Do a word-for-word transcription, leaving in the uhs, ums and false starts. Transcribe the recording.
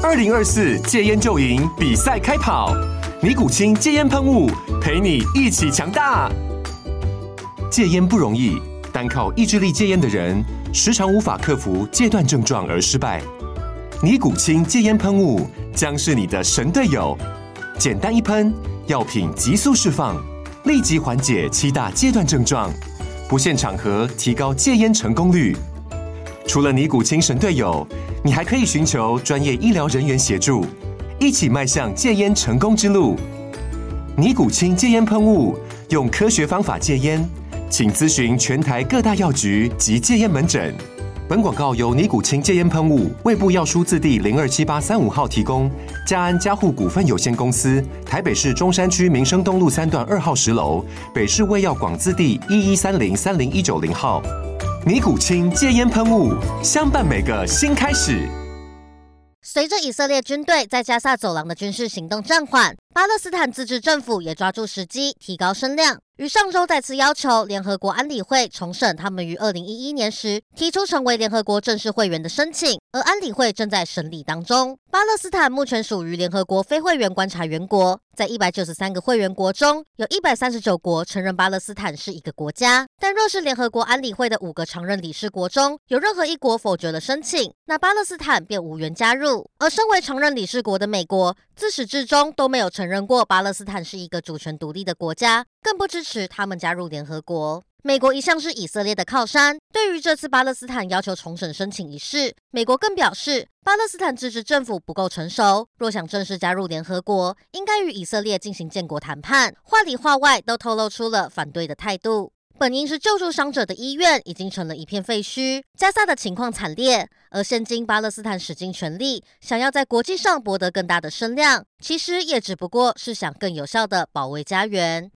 二零二四戒烟就赢比赛开跑，尼古清戒烟喷雾陪你一起强大。戒烟不容易，单靠意志力戒烟的人，时常无法克服戒断症状而失败。尼古清戒烟喷雾将是你的神队友，简单一喷，药品急速释放，立即缓解七大戒断症状，不限场合提高戒烟成功率。除了尼古清神队友，你还可以寻求专业医疗人员协助，一起迈向戒烟成功之路。尼古清戒烟喷雾，用科学方法戒烟，请咨询全台各大药局及戒烟门诊。本广告由尼古清戒烟喷雾、卫部药书字第零二七八三五号提供，嘉安嘉护股份有限公司，台北市中山区民生东路三段二号十楼，北市卫药广字第一一三零三零一九零号。尼古清戒烟喷雾，相伴每个新开始。 随着以色列军队在加萨走廊的军事行动暂缓，巴勒斯坦自治政府也抓住时机提高声量，于上周再次要求联合国安理会重审他们于二零一一年时提出成为联合国正式会员的申请，而安理会正在审理当中。巴勒斯坦目前属于联合国非会员观察员国，在一百九十三个会员国中，有一百三十九国承认巴勒斯坦是一个国家，但若是联合国安理会的五个常任理事国中有任何一国否决了申请，那巴勒斯坦便无缘加入。而身为常任理事国的美国，自始至终都没有承认过巴勒斯坦是一个主权独立的国家，更不支持他们加入联合国。美国一向是以色列的靠山，对于这次巴勒斯坦要求重审申请一事，美国更表示巴勒斯坦自治政府不够成熟，若想正式加入联合国，应该与以色列进行建国谈判，话里话外都透露出了反对的态度。本应是救助伤者的医院已经成了一片废墟，加萨的情况惨烈，而现今巴勒斯坦使尽全力想要在国际上博得更大的声量，其实也只不过是想更有效地保卫家园。